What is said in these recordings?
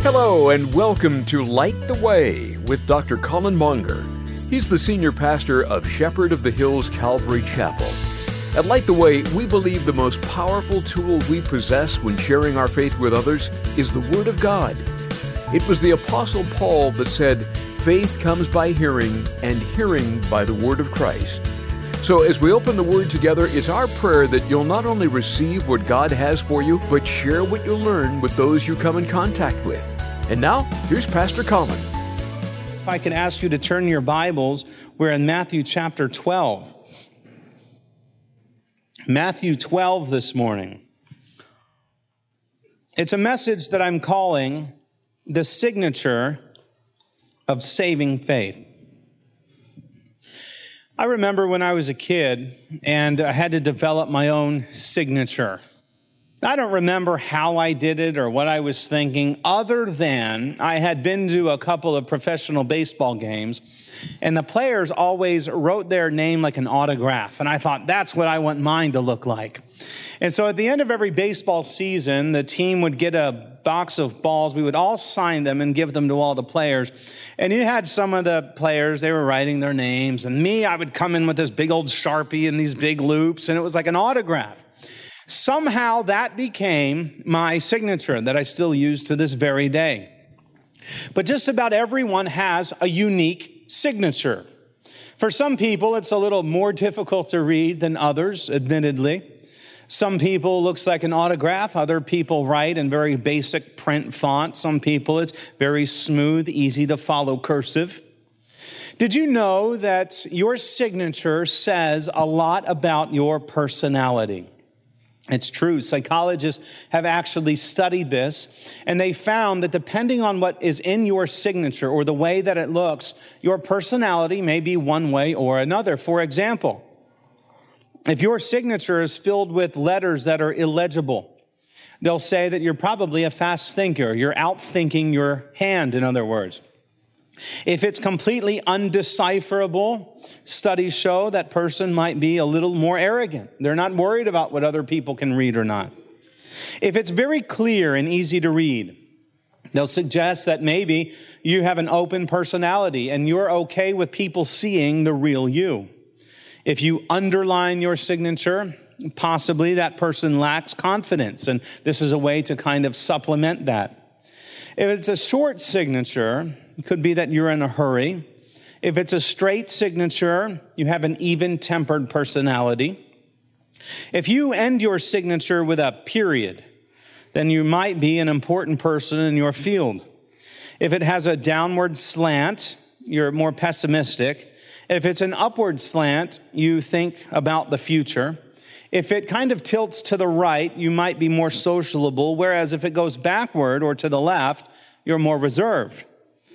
Hello and welcome to Light the Way with Dr. Colin Monger. He's the senior pastor of Shepherd of the Hills Calvary Chapel. At Light the Way, we believe the most powerful tool we possess when sharing our faith with others is the Word of God. It was the Apostle Paul that said, "Faith comes by hearing, and hearing by the Word of Christ." So as we open the Word together, it's our prayer that you'll not only receive what God has for you, but share what you learn with those you come in contact with. And now, here's Pastor Colin. If I could ask you to turn your Bibles, we're in Matthew chapter 12. Matthew 12 this morning. It's a message that I'm calling the signature of saving faith. I remember when I was a kid and I had to develop my own signature. I don't remember how I did it or what I was thinking, other than I had been to a couple of professional baseball games, and the players always wrote their name like an autograph, and I thought, that's what I want mine to look like. And so at the end of every baseball season, the team would get a box of balls. We would all sign them and give them to all the players. And you had some of the players, they were writing their names, and me, I would come in with this big old Sharpie and these big loops, and it was like an autograph. Somehow that became my signature that I still use to this very day. But just about everyone has a unique signature. For some people, it's a little more difficult to read than others, admittedly. Some people it looks like an autograph. Other people write in very basic print font. Some people it's very smooth, easy to follow cursive. Did you know that your signature says a lot about your personality? It's true. Psychologists have actually studied this, and they found that depending on what is in your signature or the way that it looks, your personality may be one way or another. For example, if your signature is filled with letters that are illegible, they'll say that you're probably a fast thinker. You're outthinking your hand, in other words. If it's completely undecipherable, studies show that person might be a little more arrogant. They're not worried about what other people can read or not. If it's very clear and easy to read, they'll suggest that maybe you have an open personality and you're okay with people seeing the real you. If you underline your signature, possibly that person lacks confidence, and this is a way to kind of supplement that. If it's a short signature, it could be that you're in a hurry. If it's a straight signature, you have an even-tempered personality. If you end your signature with a period, then you might be an important person in your field. If it has a downward slant, you're more pessimistic. If it's an upward slant, you think about the future. If it kind of tilts to the right, you might be more sociable, whereas if it goes backward or to the left, you're more reserved.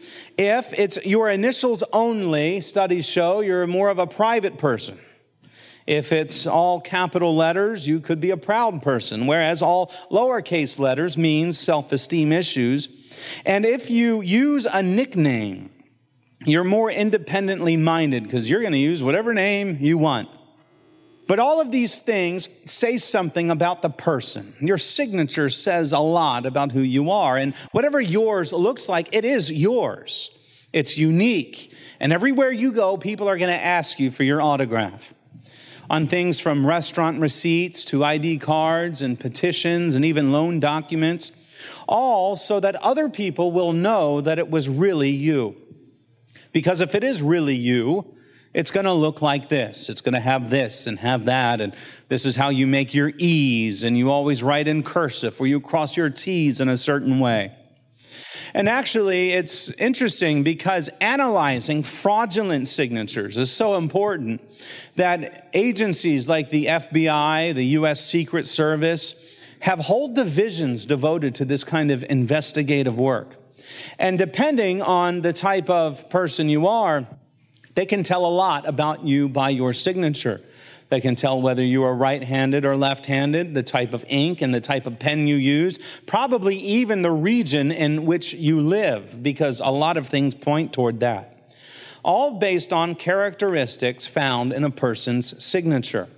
If it's your initials only, studies show you're more of a private person. If it's all capital letters, you could be a proud person, whereas all lowercase letters means self-esteem issues. And if you use a nickname, you're more independently minded because you're going to use whatever name you want. But all of these things say something about the person. Your signature says a lot about who you are. And whatever yours looks like, it is yours. It's unique. And everywhere you go, people are going to ask you for your autograph. On things from restaurant receipts to ID cards and petitions and even loan documents. All so that other people will know that it was really you. Because if it is really you, it's going to look like this. It's going to have this and have that. And this is how you make your E's. And you always write in cursive, or you cross your T's in a certain way. And actually, it's interesting because analyzing fraudulent signatures is so important that agencies like the FBI, the U.S. Secret Service, have whole divisions devoted to this kind of investigative work. And depending on the type of person you are, they can tell a lot about you by your signature. They can tell whether you are right-handed or left-handed, the type of ink and the type of pen you use, probably even the region in which you live, because a lot of things point toward that. All based on characteristics found in a person's signature.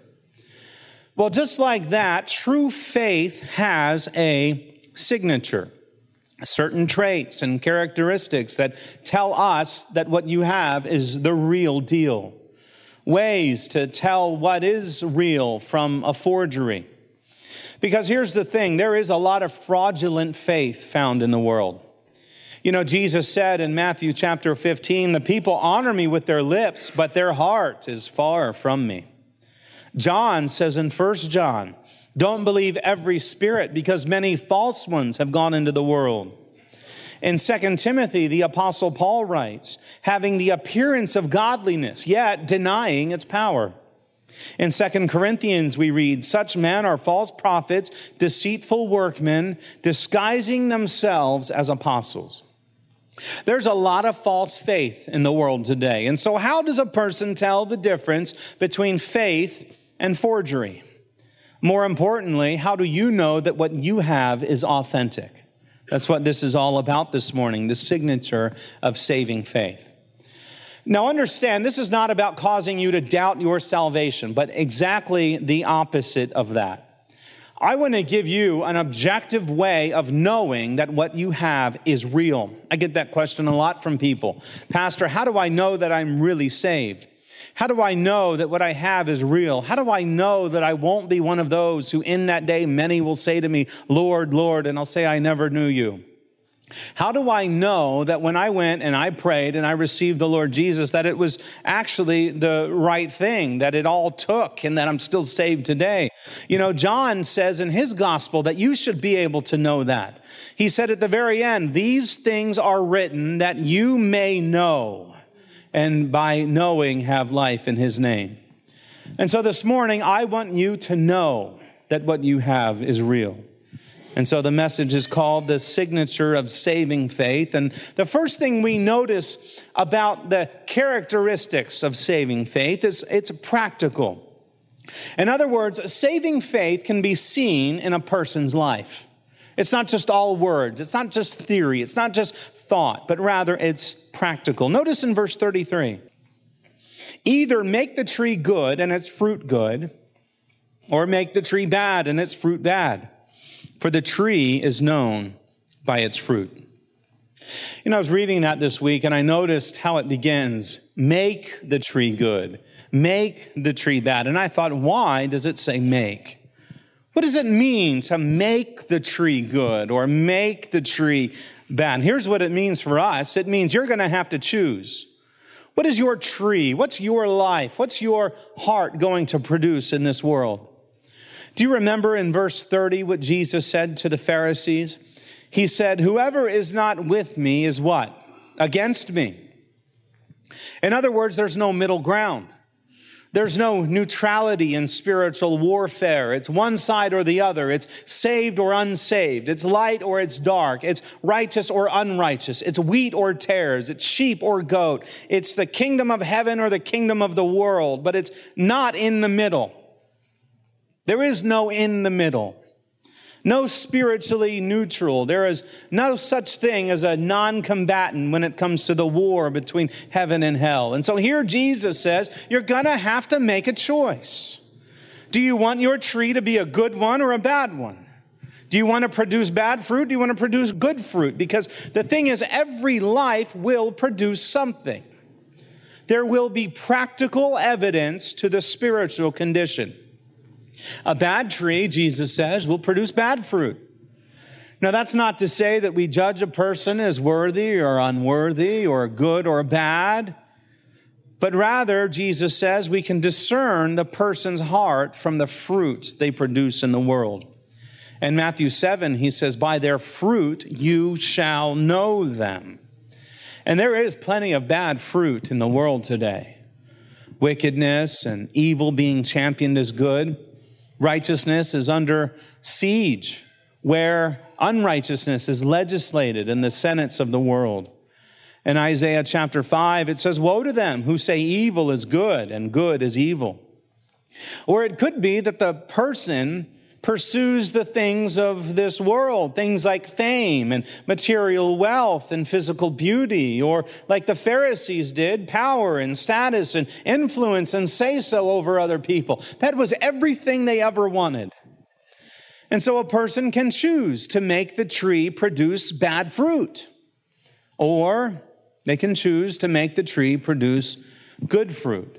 Well, just like that, true faith has a signature. certain traits and characteristics that tell us that what you have is the real deal. Ways to tell what is real from a forgery. Because here's the thing, there is a lot of fraudulent faith found in the world. You know, Jesus said in Matthew chapter 15, the people honor me with their lips, but their heart is far from me. John says in 1 John, don't believe every spirit because many false ones have gone into the world. In 2 Timothy, the Apostle Paul writes, having the appearance of godliness, yet denying its power. In 2 Corinthians, we read, such men are false prophets, deceitful workmen, disguising themselves as apostles. There's a lot of false faith in the world today. And so how does a person tell the difference between faith and forgery? More importantly, how do you know that what you have is authentic? That's what this is all about this morning, the signature of saving faith. Now understand, this is not about causing you to doubt your salvation, but exactly the opposite of that. I want to give you an objective way of knowing that what you have is real. I get that question a lot from people. Pastor, how do I know that I'm really saved? How do I know that what I have is real? How do I know that I won't be one of those who in that day many will say to me, Lord, Lord, and I'll say, I never knew you? How do I know that when I went and I prayed and I received the Lord Jesus, that it was actually the right thing, that it all took, and that I'm still saved today? You know, John says in his gospel that you should be able to know that. He said at the very end, these things are written that you may know, and by knowing have life in his name. And so this morning, I want you to know that what you have is real. And so the message is called the signature of saving faith. And the first thing we notice about the characteristics of saving faith is it's practical. In other words, saving faith can be seen in a person's life. It's not just all words. It's not just theory. It's not just thought, but rather it's practical. Notice in verse 33, either make the tree good and its fruit good, or make the tree bad and its fruit bad. For the tree is known by its fruit. You know, I was reading that this week and I noticed how it begins. Make the tree good. Make the tree bad. And I thought, why does it say make? What does it mean to make the tree good or make the tree bad? And here's what it means for us. It means you're going to have to choose. What is your tree? What's your life? What's your heart going to produce in this world? Do you remember in verse 30 what Jesus said to the Pharisees? He said, whoever is not with me is what? Against me. In other words, there's no middle ground. There's no neutrality in spiritual warfare. It's one side or the other. It's saved or unsaved. It's light or it's dark. It's righteous or unrighteous. It's wheat or tares. It's sheep or goat. It's the kingdom of heaven or the kingdom of the world, but it's not in the middle. There is no in the middle, no spiritually neutral. There is no such thing as a non-combatant when it comes to the war between heaven and hell. And so here Jesus says, you're going to have to make a choice. Do you want your tree to be a good one or a bad one? Do you want to produce bad fruit? Do you want to produce good fruit? Because the thing is, every life will produce something. There will be practical evidence to the spiritual condition. A bad tree, Jesus says, will produce bad fruit. Now, that's not to say that we judge a person as worthy or unworthy or good or bad, but rather, Jesus says, we can discern the person's heart from the fruits they produce in the world. In Matthew 7, he says, by their fruit you shall know them. And there is plenty of bad fruit in the world today. Wickedness and evil being championed as good. Righteousness is under siege, where unrighteousness is legislated in the senates of the world. In Isaiah chapter 5, it says, woe to them who say evil is good and good is evil. Or it could be that the person pursues the things of this world, things like fame and material wealth and physical beauty, or like the Pharisees did, power and status and influence and say-so over other people. That was everything they ever wanted. And so a person can choose to make the tree produce bad fruit, or they can choose to make the tree produce good fruit.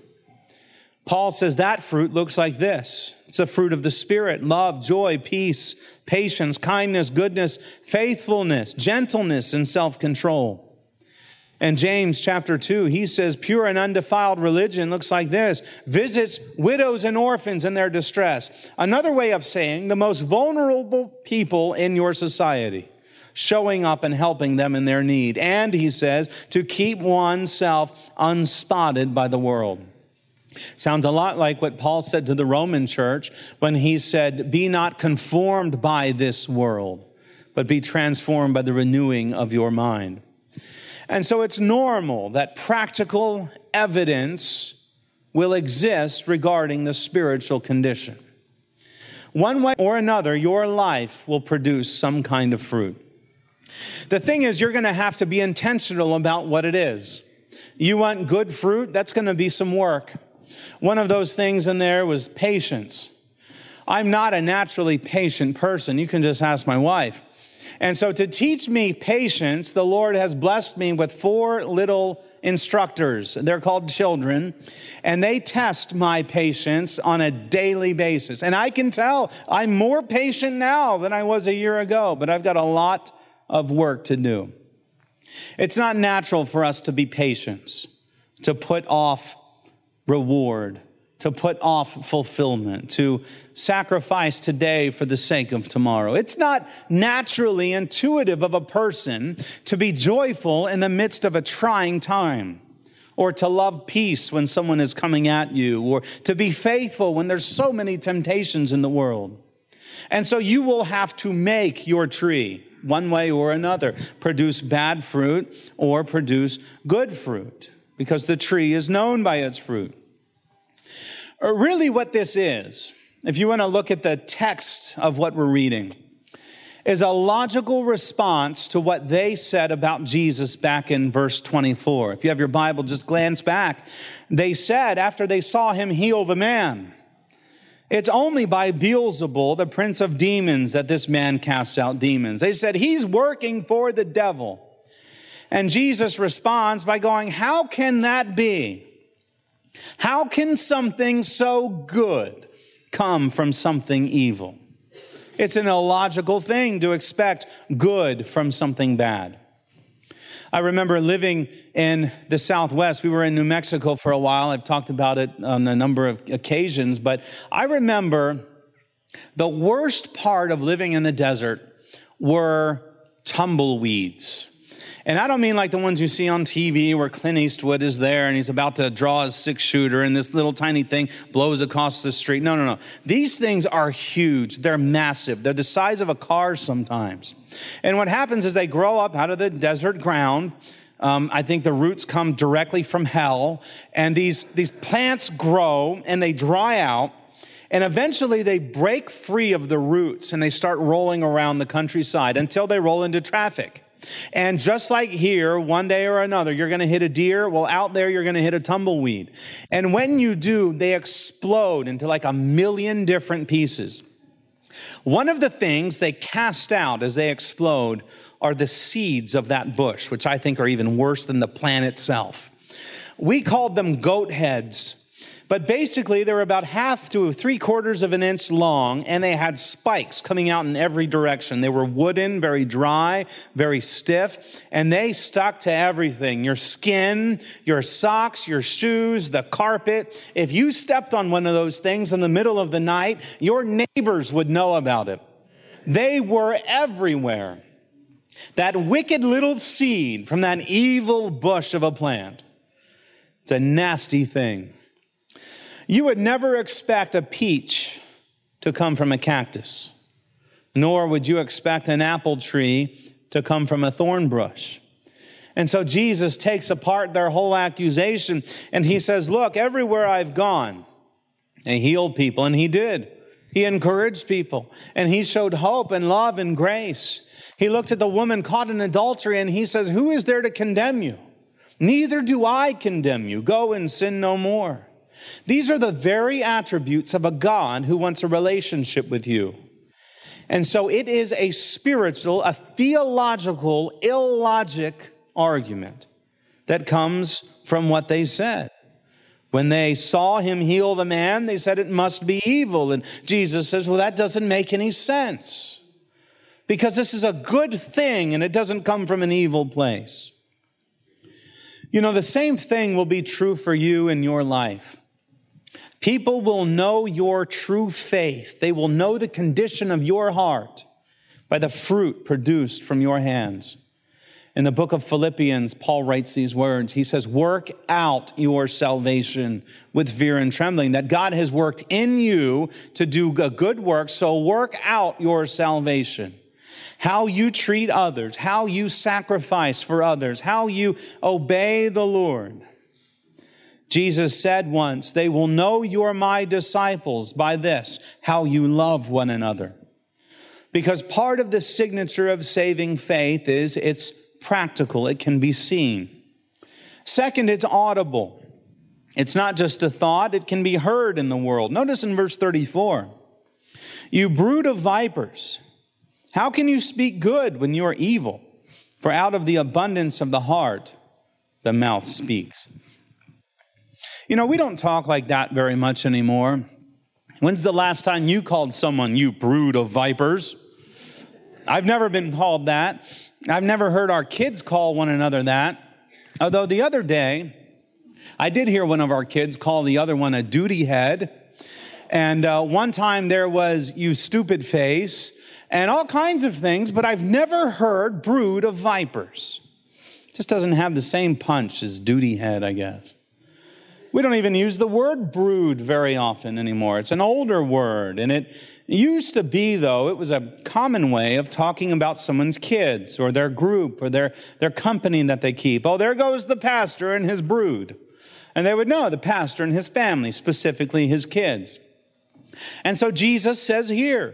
Paul says that fruit looks like this. It's a fruit of the Spirit: love, joy, peace, patience, kindness, goodness, faithfulness, gentleness, and self-control. And James chapter 2, he says pure and undefiled religion looks like this: visits widows and orphans in their distress. Another way of saying the most vulnerable people in your society, showing up and helping them in their need. And he says to keep oneself unspotted by the world. Sounds a lot like what Paul said to the Roman church when he said, be not conformed by this world, but be transformed by the renewing of your mind. And so it's normal that practical evidence will exist regarding the spiritual condition. One way or another, your life will produce some kind of fruit. The thing is, you're going to have to be intentional about what it is. You want good fruit? That's going to be some work. One of those things in there was patience. I'm not a naturally patient person. You can just ask my wife. And so to teach me patience, the Lord has blessed me with 4 little instructors. They're called children, and they test my patience on a daily basis. And I can tell I'm more patient now than I was a year ago, but I've got a lot of work to do. It's not natural for us to be patient, to put off reward, to put off fulfillment, to sacrifice today for the sake of tomorrow. It's not naturally intuitive of a person to be joyful in the midst of a trying time, or to love peace when someone is coming at you, or to be faithful when there's so many temptations in the world. And so you will have to make your tree, one way or another, produce bad fruit or produce good fruit, because the tree is known by its fruit. Really what this is, if you want to look at the text of what we're reading, is a logical response to what they said about Jesus back in verse 24. If you have your Bible, just glance back. They said, after they saw him heal the man, it's only by Beelzebul, the prince of demons, that this man casts out demons. They said, he's working for the devil. And Jesus responds by going, how can that be? How can something so good come from something evil? It's an illogical thing to expect good from something bad. I remember living in the Southwest. We were in New Mexico for a while. I've talked about it on a number of occasions, but I remember the worst part of living in the desert were tumbleweeds. And I don't mean like the ones you see on TV where Clint Eastwood is there and he's about to draw his 6-shooter and this little tiny thing blows across the street. No. These things are huge. They're massive. They're the size of a car sometimes. And what happens is they grow up out of the desert ground. I think the roots come directly from hell. And these plants grow and they dry out. And eventually they break free of the roots and they start rolling around the countryside until they roll into traffic. And just like here, one day or another, you're going to hit a deer. Well, out there, you're going to hit a tumbleweed. And when you do, they explode into like 1 million different pieces. One of the things they cast out as they explode are the seeds of that bush, which I think are even worse than the plant itself. We called them goat heads. But basically, they were about 1/2 to 3/4 of an inch long, and they had spikes coming out in every direction. They were wooden, very dry, very stiff, and they stuck to everything. Your skin, your socks, your shoes, the carpet. If you stepped on one of those things in the middle of the night, your neighbors would know about it. They were everywhere. That wicked little seed from that evil bush of a plant. It's a nasty thing. You would never expect a peach to come from a cactus, nor would you expect an apple tree to come from a thorn bush. And so Jesus takes apart their whole accusation and he says, look, everywhere I've gone, I healed people, and he did. He encouraged people, and he showed hope and love and grace. He looked at the woman caught in adultery and he says, who is there to condemn you? Neither do I condemn you. Go and sin no more. These are the very attributes of a God who wants a relationship with you. And so it is a spiritual, a theological, illogic argument that comes from what they said. When they saw him heal the man, they said it must be evil. And Jesus says, well, that doesn't make any sense, because this is a good thing and it doesn't come from an evil place. You know, the same thing will be true for you in your life. People will know your true faith. They will know the condition of your heart by the fruit produced from your hands. In the book of Philippians, Paul writes these words. He says, work out your salvation with fear and trembling, that God has worked in you to do a good work. So work out your salvation. How you treat others, how you sacrifice for others, how you obey the Lord. Jesus said once, they will know you're my disciples by this, how you love one another. Because part of the signature of saving faith is it's practical. It can be seen. Second, it's audible. It's not just a thought. It can be heard in the world. Notice in verse 34, you brood of vipers, how can you speak good when you are evil? For out of the abundance of the heart, the mouth speaks. You know, we don't talk like that very much anymore. When's the last time you called someone, you brood of vipers? I've never been called that. I've never heard our kids call one another that. Although the other day, I did hear one of our kids call the other one a duty head. And one time there was, you stupid face, and all kinds of things, but I've never heard brood of vipers. It just doesn't have the same punch as duty head, I guess. We don't even use the word brood very often anymore. It's an older word, and it used to be, though, it was a common way of talking about someone's kids or their group or their company that they keep. Oh, there goes the pastor and his brood. And they would know the pastor and his family, specifically his kids. And so Jesus says here,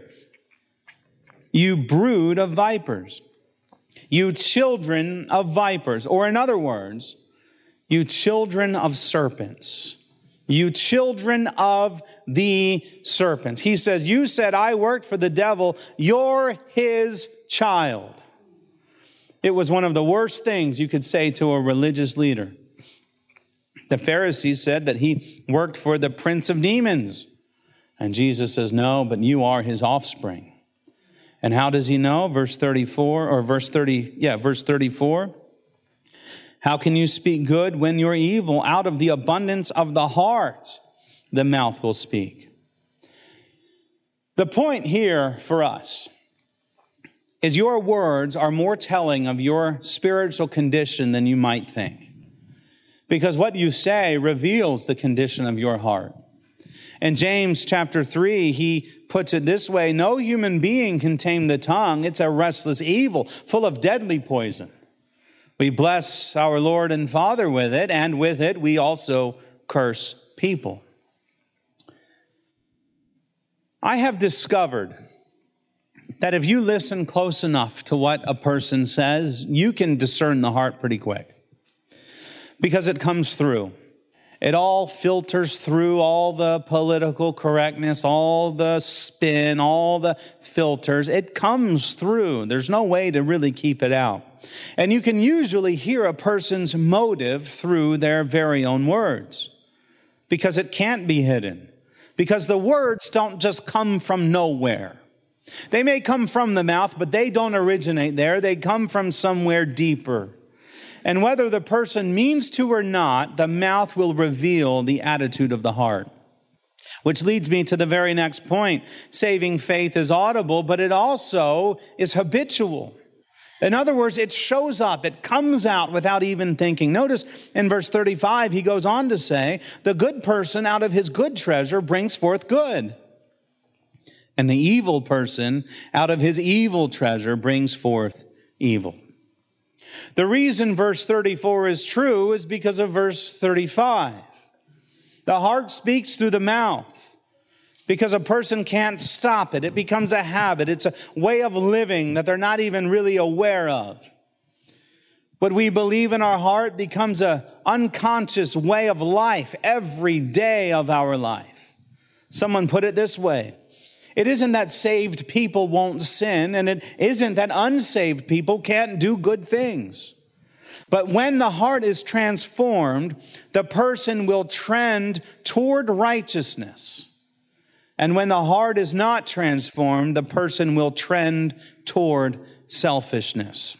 you brood of vipers, you children of vipers, or in other words, you children of serpents. You children of the serpent. He says, you said, I worked for the devil. You're his child. It was one of the worst things you could say to a religious leader. The Pharisees said that he worked for the prince of demons. And Jesus says, no, but you are his offspring. And how does he know? Verse 34. How can you speak good when you're evil? Out of the abundance of the heart, the mouth will speak. The point here for us is your words are more telling of your spiritual condition than you might think. Because what you say reveals the condition of your heart. In James chapter 3, he puts it this way, no human being can tame the tongue. It's a restless evil, full of deadly poison. We bless our Lord and Father with it, and with it we also curse people. I have discovered that if you listen close enough to what a person says, you can discern the heart pretty quick. Because it comes through. It all filters through all the political correctness, all the spin, all the filters. It comes through. There's no way to really keep it out. And you can usually hear a person's motive through their very own words. Because it can't be hidden. Because the words don't just come from nowhere. They may come from the mouth, but they don't originate there. They come from somewhere deeper. And whether the person means to or not, the mouth will reveal the attitude of the heart. Which leads me to the very next point. Saving faith is audible, but it also is habitual. In other words, it shows up. It comes out without even thinking. Notice in verse 35, he goes on to say, the good person out of his good treasure brings forth good. And the evil person out of his evil treasure brings forth evil. The reason verse 34 is true is because of verse 35. The heart speaks through the mouth because a person can't stop it. It becomes a habit. It's a way of living that they're not even really aware of. What we believe in our heart becomes an unconscious way of life every day of our life. Someone put it this way. It isn't that saved people won't sin, and it isn't that unsaved people can't do good things. But when the heart is transformed, the person will trend toward righteousness. And when the heart is not transformed, the person will trend toward selfishness.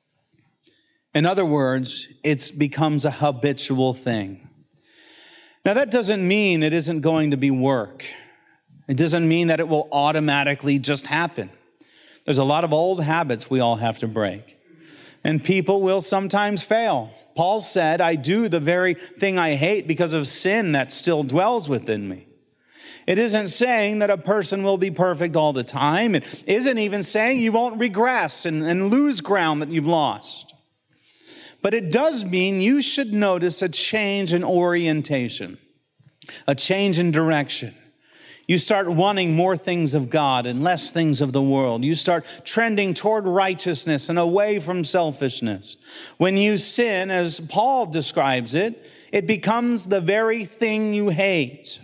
In other words, it becomes a habitual thing. Now, that doesn't mean it isn't going to be work. It doesn't mean that it will automatically just happen. There's a lot of old habits we all have to break. And people will sometimes fail. Paul said, I do the very thing I hate because of sin that still dwells within me. It isn't saying that a person will be perfect all the time. It isn't even saying you won't regress and lose ground that you've lost. But it does mean you should notice a change in orientation, a change in direction. You start wanting more things of God and less things of the world. You start trending toward righteousness and away from selfishness. When you sin, as Paul describes it, it becomes the very thing you hate.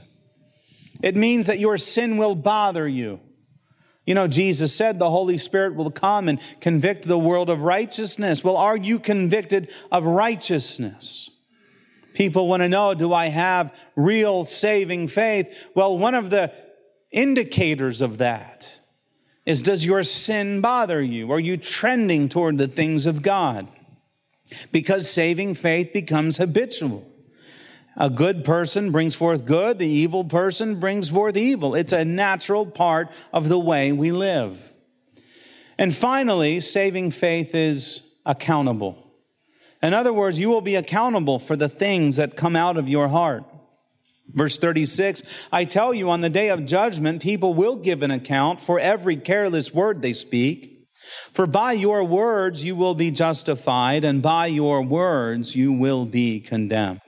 It means that your sin will bother you. You know, Jesus said the Holy Spirit will come and convict the world of righteousness. Well, are you convicted of righteousness? People want to know, do I have real saving faith? Well, one of the indicators of that is, does your sin bother you? Are you trending toward the things of God? Because saving faith becomes habitual. A good person brings forth good. The evil person brings forth evil. It's a natural part of the way we live. And finally, saving faith is accountable. In other words, you will be accountable for the things that come out of your heart. Verse 36, I tell you, on the day of judgment, people will give an account for every careless word they speak. For by your words you will be justified, and by your words you will be condemned.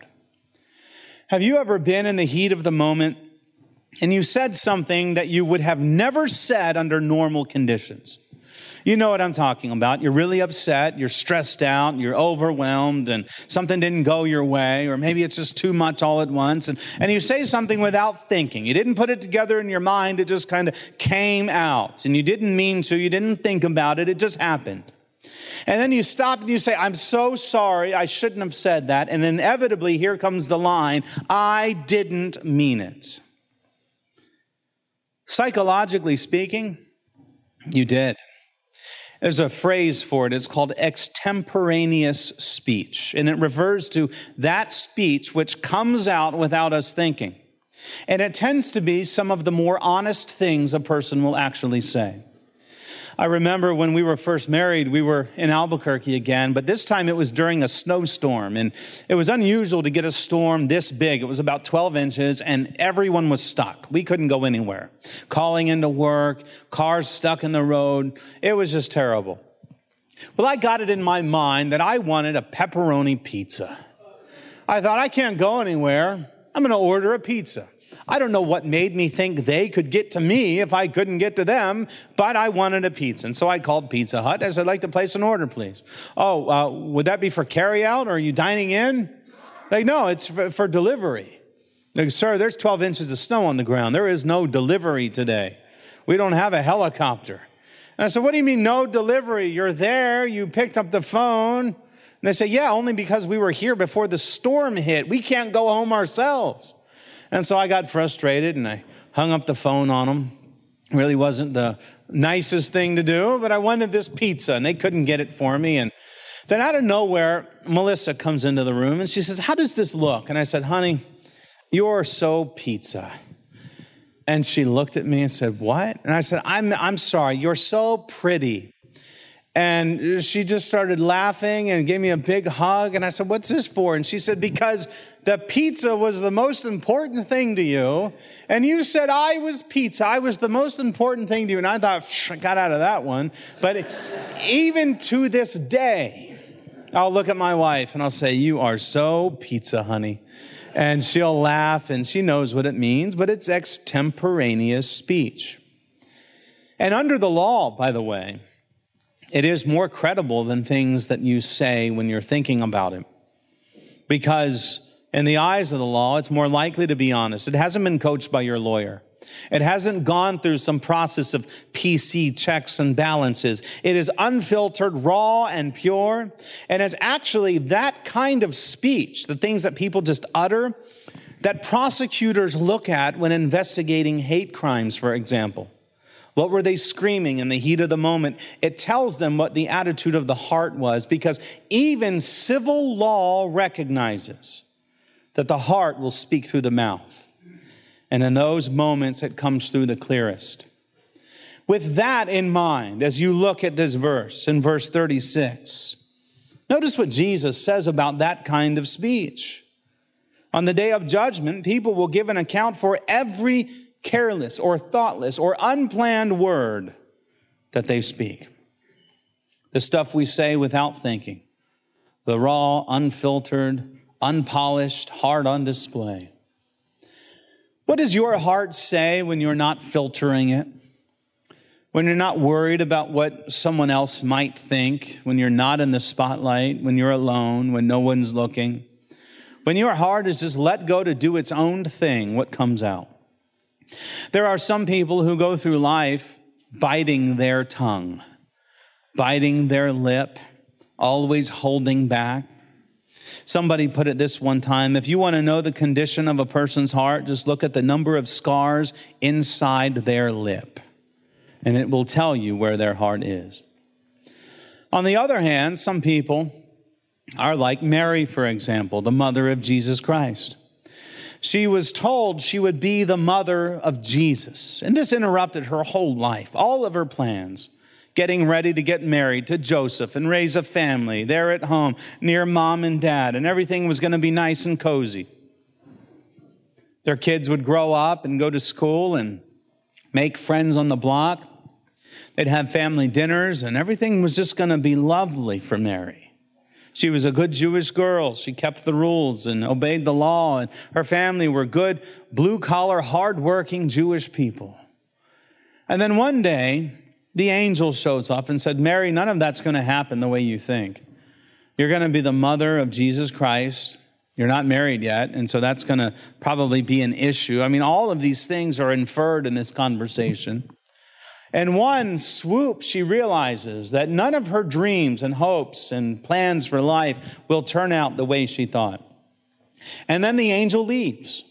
Have you ever been in the heat of the moment and you said something that you would have never said under normal conditions? You know what I'm talking about. You're really upset, you're stressed out, you're overwhelmed, and something didn't go your way, or maybe it's just too much all at once, and you say something without thinking. You didn't put it together in your mind, it just kind of came out, and you didn't mean to, you didn't think about it, it just happened. And then you stop and you say, I'm so sorry, I shouldn't have said that. And inevitably, here comes the line, I didn't mean it. Psychologically speaking, you did. There's a phrase for it. It's called extemporaneous speech. And it refers to that speech which comes out without us thinking. And it tends to be some of the more honest things a person will actually say. I remember when we were first married, we were in Albuquerque again, but this time it was during a snowstorm, and it was unusual to get a storm this big. It was about 12 inches, and everyone was stuck. We couldn't go anywhere. Calling into work, cars stuck in the road. It was just terrible. Well, I got it in my mind that I wanted a pepperoni pizza. I thought, I can't go anywhere. I'm going to order a pizza. I don't know what made me think they could get to me if I couldn't get to them, but I wanted a pizza. And so I called Pizza Hut. I said, I'd like to place an order, please. Would that be for carryout, or are you dining in? Like, no, it's for delivery. Like, sir, there's 12 inches of snow on the ground. There is no delivery today. We don't have a helicopter. And I said, what do you mean no delivery? You're there, you picked up the phone. And they say, yeah, only because we were here before the storm hit. We can't go home ourselves. And so I got frustrated and I hung up the phone on them. It really wasn't the nicest thing to do, but I wanted this pizza and they couldn't get it for me. And then out of nowhere, Melissa comes into the room and she says, how does this look? And I said, honey, you're so pizza. And she looked at me and said, what? And I said, I'm sorry, you're so pretty. And she just started laughing and gave me a big hug. And I said, what's this for? And she said, because the pizza was the most important thing to you. And you said I was pizza. I was the most important thing to you. And I thought, I got out of that one. But even to this day, I'll look at my wife and I'll say, you are so pizza, honey. And she'll laugh and she knows what it means, but it's extemporaneous speech. And under the law, by the way, it is more credible than things that you say when you're thinking about it. Because in the eyes of the law, it's more likely to be honest. It hasn't been coached by your lawyer. It hasn't gone through some process of PC checks and balances. It is unfiltered, raw, and pure. And it's actually that kind of speech, the things that people just utter, that prosecutors look at when investigating hate crimes, for example. What were they screaming in the heat of the moment? It tells them what the attitude of the heart was, because even civil law recognizes that the heart will speak through the mouth. And in those moments, it comes through the clearest. With that in mind, as you look at this verse, in verse 36, notice what Jesus says about that kind of speech. On the day of judgment, people will give an account for every careless or thoughtless or unplanned word that they speak. The stuff we say without thinking, the raw, unfiltered, unpolished, heart on display. What does your heart say when you're not filtering it? When you're not worried about what someone else might think, when you're not in the spotlight, when you're alone, when no one's looking? When your heart is just let go to do its own thing, what comes out? There are some people who go through life biting their tongue, biting their lip, always holding back. Somebody put it this one time: if you want to know the condition of a person's heart, just look at the number of scars inside their lip, and it will tell you where their heart is. On the other hand, some people are like Mary, for example, the mother of Jesus Christ. She was told she would be the mother of Jesus, and this interrupted her whole life, all of her plans. Getting ready to get married to Joseph and raise a family there at home near mom and dad, and everything was going to be nice and cozy. Their kids would grow up and go to school and make friends on the block. They'd have family dinners, and everything was just going to be lovely for Mary. She was a good Jewish girl. She kept the rules and obeyed the law, and her family were good, blue-collar, hard-working Jewish people. And then one day, the angel shows up and said, Mary, none of that's going to happen the way you think. You're going to be the mother of Jesus Christ. You're not married yet, and so that's going to probably be an issue. I mean, all of these things are inferred in this conversation. In one swoop, she realizes that none of her dreams and hopes and plans for life will turn out the way she thought. And then the angel leaves.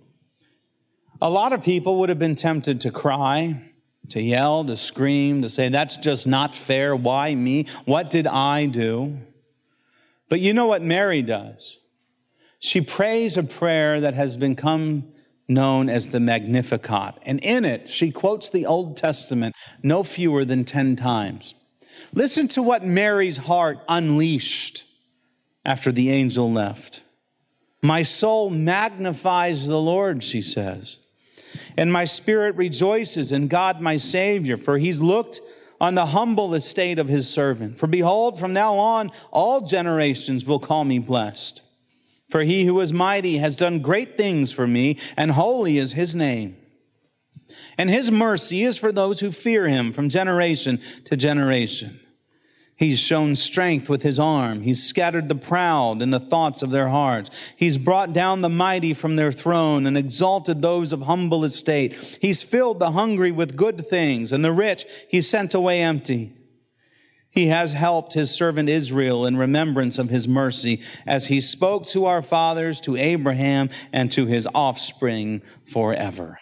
A lot of people would have been tempted to cry, to yell, to scream, to say, that's just not fair. Why me? What did I do? But you know what Mary does? She prays a prayer that has become known as the Magnificat. And in it, she quotes the Old Testament no fewer than 10 times. Listen to what Mary's heart unleashed after the angel left. My soul magnifies the Lord, she says. And my spirit rejoices in God my Savior, for he's looked on the humble estate of his servant. For behold, from now on, all generations will call me blessed. For he who is mighty has done great things for me, and holy is his name. And his mercy is for those who fear him from generation to generation. He's shown strength with his arm. He's scattered the proud in the thoughts of their hearts. He's brought down the mighty from their throne and exalted those of humble estate. He's filled the hungry with good things, and the rich he sent away empty. He has helped his servant Israel in remembrance of his mercy, as he spoke to our fathers, to Abraham, and to his offspring forever.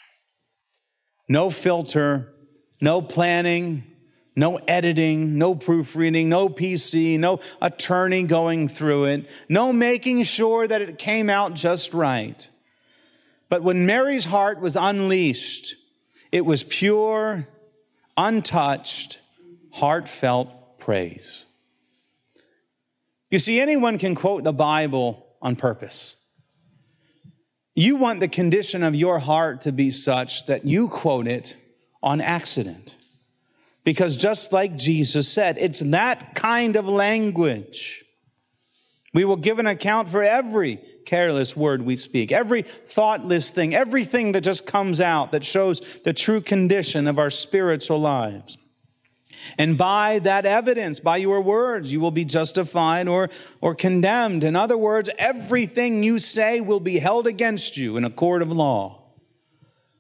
No filter, no planning, no editing, no proofreading, no PC, no attorney going through it, no making sure that it came out just right. But when Mary's heart was unleashed, it was pure, untouched, heartfelt praise. You see, anyone can quote the Bible on purpose. You want the condition of your heart to be such that you quote it on accident. Because just like Jesus said, it's that kind of language. We will give an account for every careless word we speak, every thoughtless thing, everything that just comes out that shows the true condition of our spiritual lives. And by that evidence, by your words, you will be justified or condemned. In other words, everything you say will be held against you in a court of law.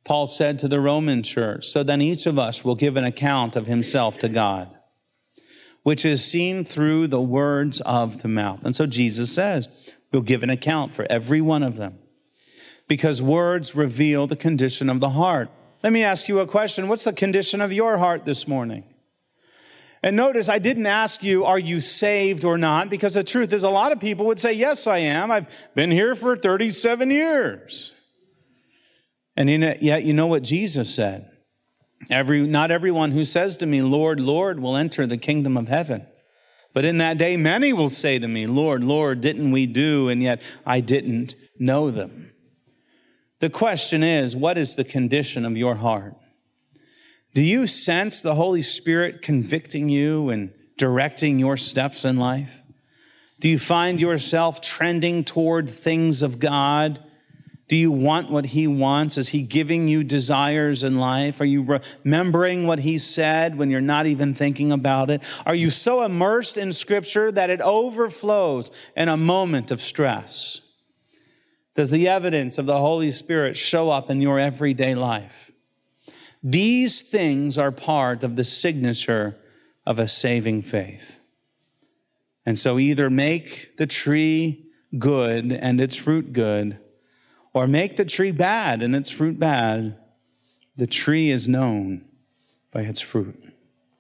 Paul said to the Roman church, so then each of us will give an account of himself to God, which is seen through the words of the mouth. And so Jesus says, we'll give an account for every one of them, because words reveal the condition of the heart. Let me ask you a question. What's the condition of your heart this morning? And notice, I didn't ask you, are you saved or not? Because the truth is, a lot of people would say, yes, I am. I've been here for 37 years. And yet, you know what Jesus said? Not everyone who says to me, Lord, Lord, will enter the kingdom of heaven. But in that day, many will say to me, Lord, Lord, didn't we do? And yet I didn't know them. The question is, what is the condition of your heart? Do you sense the Holy Spirit convicting you and directing your steps in life? Do you find yourself trending toward things of God? Do you want what he wants? Is he giving you desires in life? Are you remembering what he said when you're not even thinking about it? Are you so immersed in Scripture that it overflows in a moment of stress? Does the evidence of the Holy Spirit show up in your everyday life? These things are part of the signature of a saving faith. And so either make the tree good and its fruit good, or make the tree bad and its fruit bad. The tree is known by its fruit.